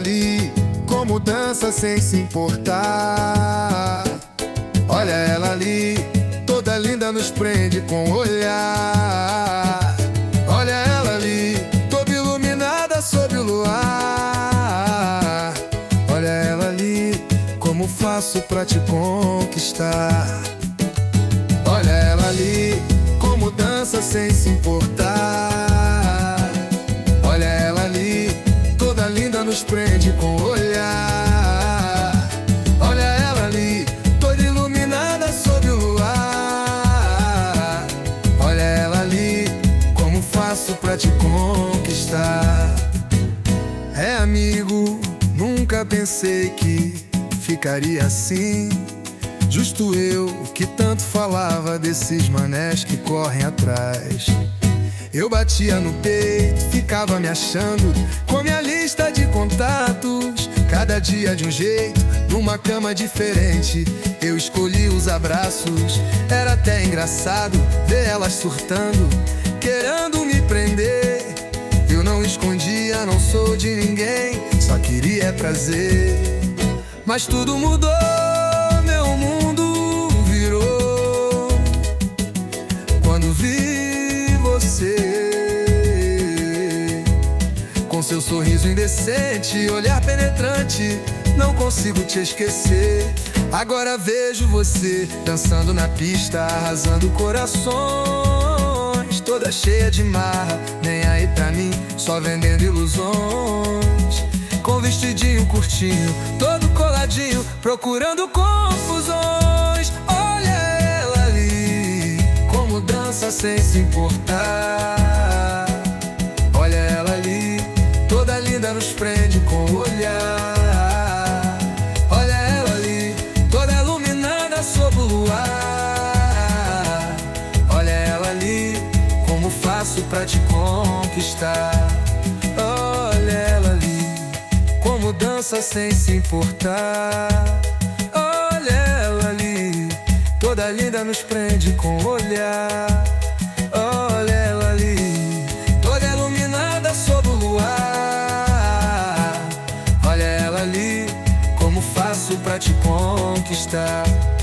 ali, como dança sem se importar. Olha ela ali, toda linda, nos prende com o olhar. Olha ela ali, toda iluminada sob o luar. Olha ela ali, como faço pra te conquistar. Olha ela ali, como dança sem se importar. Olha ela ali, toda linda, nos prende com o olhar. Olha ela ali, toda iluminada sob o luar. Olha ela ali, como faço pra te conquistar. É amigo, nunca pensei que ficaria assim. Justo eu, que tanto falava desses manés que correm atrás. Eu batia no peito, ficava me achando com minha lista de contatos. Cada dia de um jeito, numa cama diferente. Eu escolhi os abraços. Era até engraçado ver elas surtando, querendo me prender. Eu não escondia, não sou de ninguém, só queria prazer. Mas tudo mudou, meu mundo virou quando vi você, com seu sorriso indecente, olhar penetrante. Não consigo te esquecer. Agora vejo você dançando na pista, arrasando corações, toda cheia de marra, nem aí pra mim, só vendendo ilusões. Com vestidinho curtinho, todo coladinho, procurando confusões. Olha ela ali, como dança sem se importar. Olha ela ali, toda linda, nos prende com o olhar. Olha ela ali, toda iluminada sob o luar. Olha ela ali, como faço pra te conquistar. Olha ela ali, como dança sem se importar. Olha ela ali, toda linda, nos prende com o olhar. Olha ela ali, toda iluminada sob o luar. Olha ela ali, como faço pra te conquistar.